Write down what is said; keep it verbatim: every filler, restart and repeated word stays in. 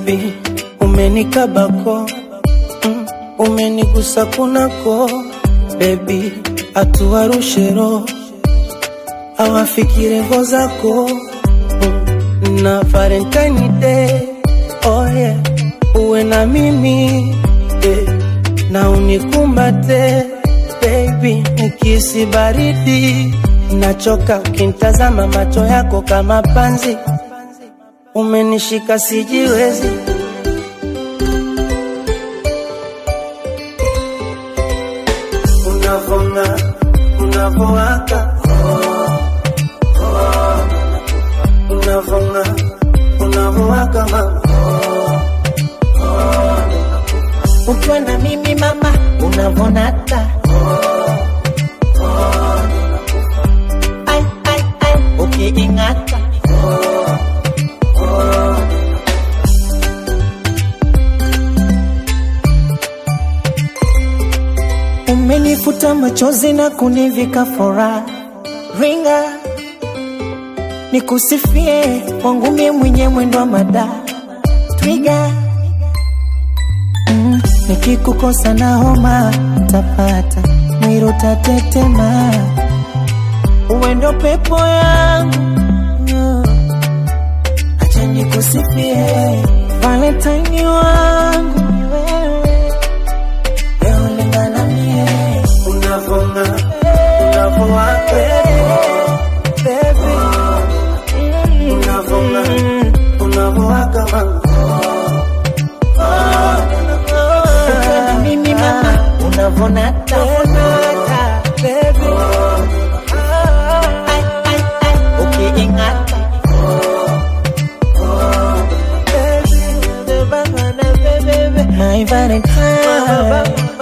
baby, umenikabako, mm, umenigusa kunako, baby, atuwarushe roho, awafikire ngo zako, mm, na Valentine Day, oh yeah, uwe na mimi, eh, na unikumbate, baby, nikisi baridi, nachoka ukintazama macho yako kama panzi, umenishika sijiwezi. Unavonga, unavowaka, oh, oh, unavonga, unavowaka mama, oh, oh, ukiwa na mimi mama, unavonata, oh, oh, ai, ai, ai, ukiingata, oh, oh. umenifuta machozi na kunivika furaha, ringa nikusifie wangu mie mwenye mwendo wa mada, twiga, mm, nikikukosa na homa tapata, mwiro tatetema, uwendo pepo yangu, no. Acha nikusifie Valentine wangu, wewe lingana mie, Unavonga, unavowaka, baby, unavonga, unavowaka mama, ukiwa na mimi mama, unavonata, baby, ai, ai, ai, ukiingata, baby, my Valentine.